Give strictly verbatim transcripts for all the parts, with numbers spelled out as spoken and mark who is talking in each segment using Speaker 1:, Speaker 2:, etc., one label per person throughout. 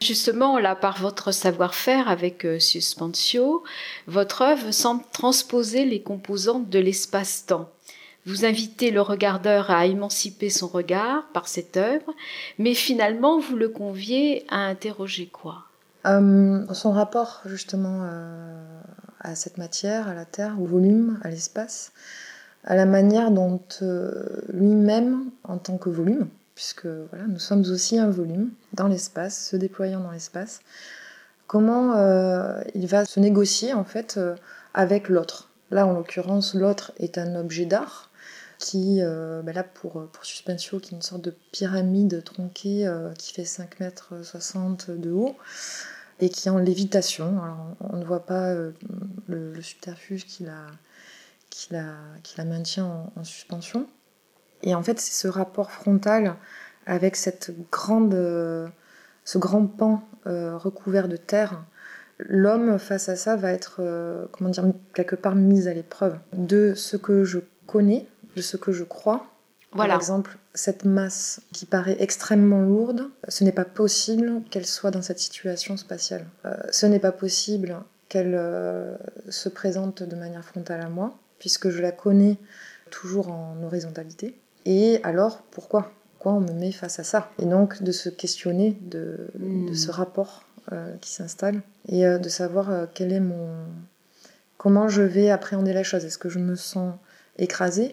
Speaker 1: Justement, là, par votre savoir-faire avec euh, Suspensio, votre œuvre semble transposer les composantes de l'espace-temps. Vous invitez le regardeur à émanciper son regard par cette œuvre, mais finalement, vous le conviez à interroger quoi ?
Speaker 2: Euh, son rapport justement euh, à cette matière, à la Terre, au volume, à l'espace, à la manière dont euh, lui-même, en tant que volume, puisque voilà, nous sommes aussi un volume dans l'espace, se déployant dans l'espace, comment euh, il va se négocier en fait euh, avec l'autre. Là, en l'occurrence, l'autre est un objet d'art qui, euh, ben là pour, pour Suspensio, qui est une sorte de pyramide tronquée euh, qui fait cinq mètres soixante de haut et qui est en lévitation. Alors, on ne voit pas euh, le, le subterfuge qui la, qui la, qui la maintient en, en suspension. Et en fait, c'est ce rapport frontal avec cette grande, euh, ce grand pan euh, recouvert de terre. L'homme, face à ça, va être, euh, comment dire, quelque part mis à l'épreuve de ce que je connais, de ce que je crois.
Speaker 1: Voilà.
Speaker 2: Par exemple, cette masse qui paraît extrêmement lourde, ce n'est pas possible qu'elle soit dans cette situation spatiale. Euh, ce n'est pas possible qu'elle euh, se présente de manière frontale à moi, puisque je la connais toujours en horizontalité. Et alors, pourquoi Pourquoi on me met face à ça ? Et donc, de se questionner de, mmh. de ce rapport euh, qui s'installe, et euh, de savoir euh, quel est mon... comment je vais appréhender la chose. Est-ce que je me sens écrasée ?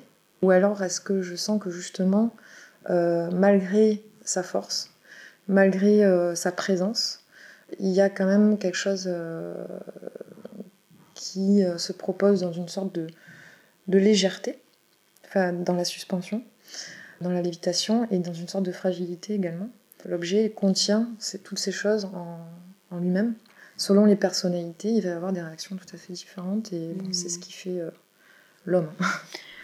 Speaker 2: Ou alors est-ce que je sens que justement, euh, malgré sa force, malgré euh, sa présence, il y a quand même quelque chose euh, qui euh, se propose dans une sorte de, de légèreté, enfin, dans la suspension, dans la lévitation, et dans une sorte de fragilité également. L'objet contient toutes ces choses en, en lui-même. Selon les personnalités, il va y avoir des réactions tout à fait différentes, et mmh. c'est ce qui fait euh, l'homme.